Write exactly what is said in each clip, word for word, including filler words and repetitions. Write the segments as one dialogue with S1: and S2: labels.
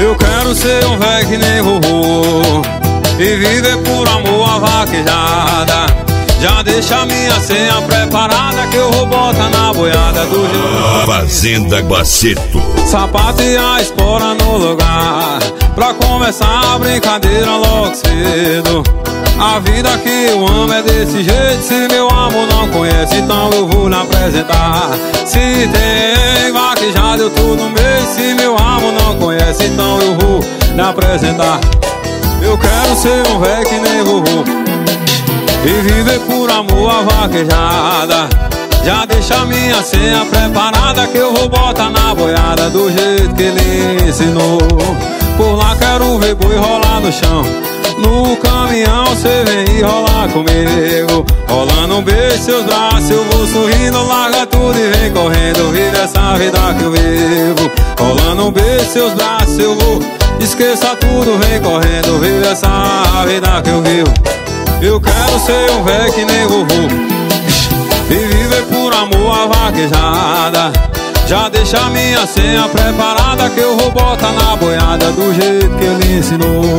S1: Eu quero ser um véi que nem vovô e viver por amor a vaquejada. Já deixa a minha senha preparada que eu vou botar na boiada do jeito.
S2: Fazenda Guaceto.
S1: Sapato e a espora no lugar pra começar a brincadeira logo cedo. A vida que eu amo é desse jeito. Se meu amor não conhece, então eu vou lhe apresentar. Se tem vaquejada eu tô no meio. Se meu amor não conhece, então eu vou lhe apresentar. Eu quero ser um véi que nem vovô e viver por amor a vaquejada. Já deixa a minha senha preparada que eu vou botar na boiada do jeito que ele ensinou. Por lá quero ver boi rolar no chão. No caminhão cê vem e rolar comigo. Rolando um beijo seus braços, eu vou sorrindo. Larga tudo e vem correndo, vive essa vida que eu vivo. Rolando um beijo seus braços, eu vou. Esqueça tudo, vem correndo, vive essa vida que eu vivo. Eu quero ser um véi que nem vovô e viver por amor a vaquejada. Já deixa a minha senha preparada que eu vou botar na boiada do jeito que ele ensinou.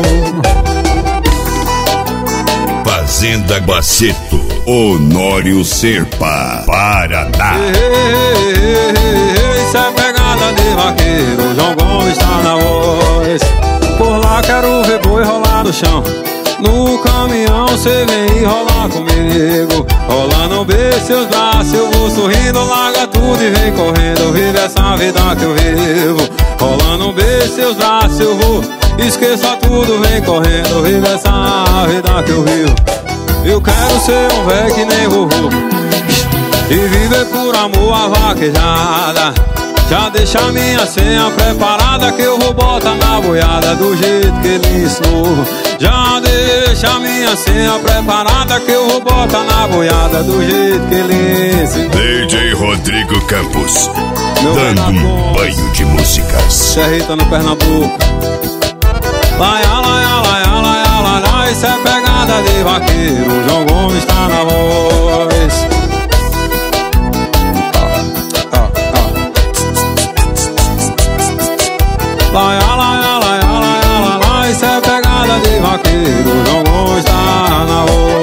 S2: Fazenda Guaceto, Honório Serpa, Paraná.
S1: Isso é pegada de vaqueiro, João Gomes tá na voz. Por lá quero ver boi rolar no chão. No caminhão cê vem e rolar comigo. Rolando um beijo seus braços, eu vou sorrindo. Larga tudo e vem correndo, vive essa vida que eu vivo. Rolando um beijo seus braços, eu vou. Esqueça tudo, vem correndo, vive essa vida que eu vivo. Eu quero ser um véi que nem vovô e viver por amor a vaquejada. Já deixa a minha senha preparada que eu vou botar na boiada do jeito que ele ensinou. Já deixa a minha senha preparada que eu vou botar na boiada do jeito que ele ensinou.
S2: D J Rodrigo Campos,
S1: Meu
S2: dando um banho de músicas.
S1: Serrita no Pernambuco. Laia, laia, laia, laia, laia. Isso é pegada de vaqueiro, João Gomes tá na voz. Laia, laia, laia, laia, laia. Isso é pegada de vaqueiro, João Gomes tá na voz.